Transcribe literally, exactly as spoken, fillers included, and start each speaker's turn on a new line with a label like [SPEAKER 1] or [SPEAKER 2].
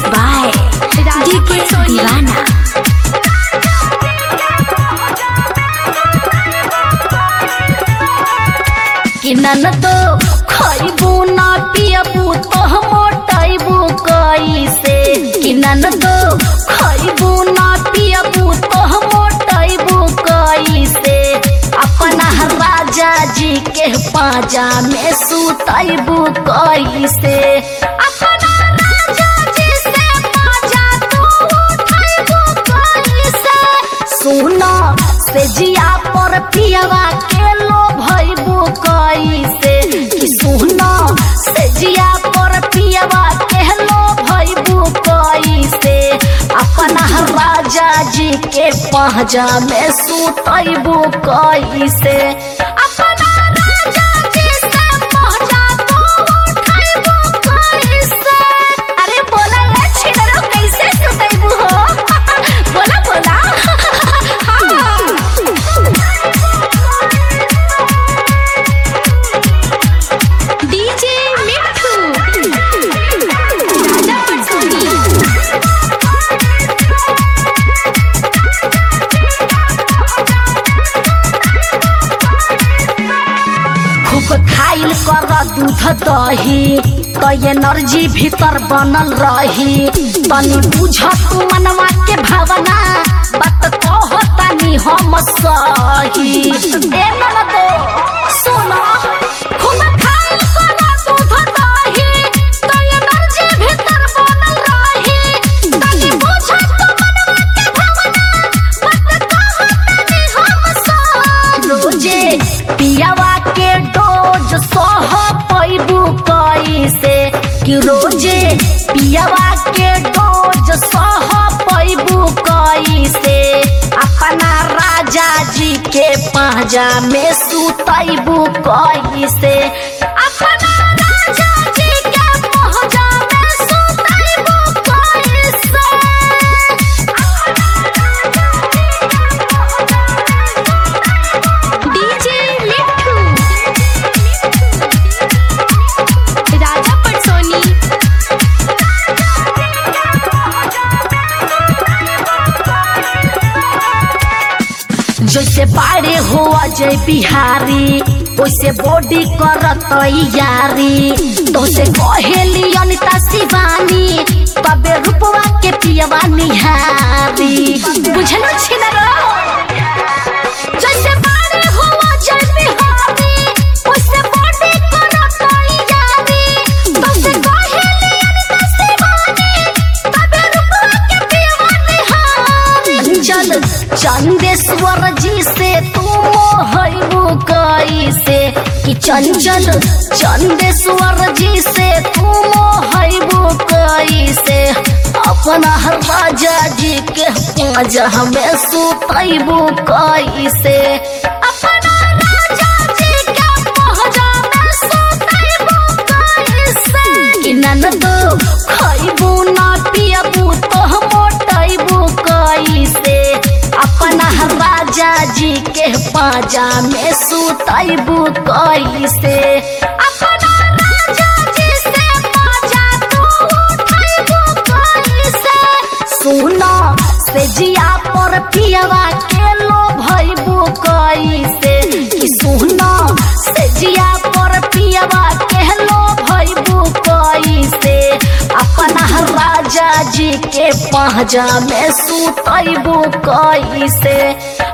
[SPEAKER 1] By DK दीवाना। कि ननदो खइबू ना पियबू तो मोटाइबू कैसे। कि ननदो खइबू ना पियबू तो मोटाइबू कैसे। अपना राजा जी के पाजा में सुताइबू कैसे। अपना राजा जी से पाजा तू उठाइबू कैसे। सुनो से जिया पर पियवा के लो भइबू कैसे। कि सुनो से जिया पर पियवा के लो भइबू कैसे। अपना राजा जी के पाजा में सुतइबू कैसे। अपना राजा जी से पाजा तू उठाइबू कैसे। अरे बोला ले छिनरो कैसे सुतइबू हो। बोला बोला डीजे मिठू खूब खाइल कर दूध दही तो एनर्जी भीतर बनल रही। तनी बुझ तू मनवा के भावना बात कहतानी हम सही। ए ननदो सुनो खूब खाइल कर दूध दही तो एनर्जी भीतर बनल रही। तनी बुझ तू मनवा के भावना बात कहतानी हम सही। रोजे पियावा के डोज सह पैबू कैसे। कि रोजे पियावा के डोज सह पैबू कैसे। अपना राजा जी के पाजा में सुतैबू कैसे। अपना राजा जी के पाजा में सुतैबू कैसे। डीजे मिठू राजा पटसोनी। जैसे बाड़े हो अजय बिहारी वैसे बॉडी करत यारी। तो से कहेली अनिता शिवानी तबे रूपवा के पियवा निहारी। बुझलो छिनरो जैसे बाड़े हो अजय बिहारी वैसे बॉडी करत यारी। तो से कहेली अनिता शिवानी तबे रूपवा के पियवा निहारी। चल चंदेश्वर जी से तू मोहबू कैसे। कि चंचल चंदेश्वर जी से तू मोहबू कैसे। अपना राजा जी के पाजा में सुतैबू कैसे। अपना राजा जी के पाजा में सुतैबू कैसे। कि ननदो खइबू ना पियबू तो मोटाइबू कैसे। अपना राजा जी के पाजा में सुतैबू कैसे। अपना राजा जी से पाजा तू उठाइबू कैसे। सुनो से जिया पर पियवा के लो भइबू कैसे। कि सुनो से जिया पर पियवा के लो भइबू कैसे। अपना राजा जी के पाजा में सुतैबू कैसे।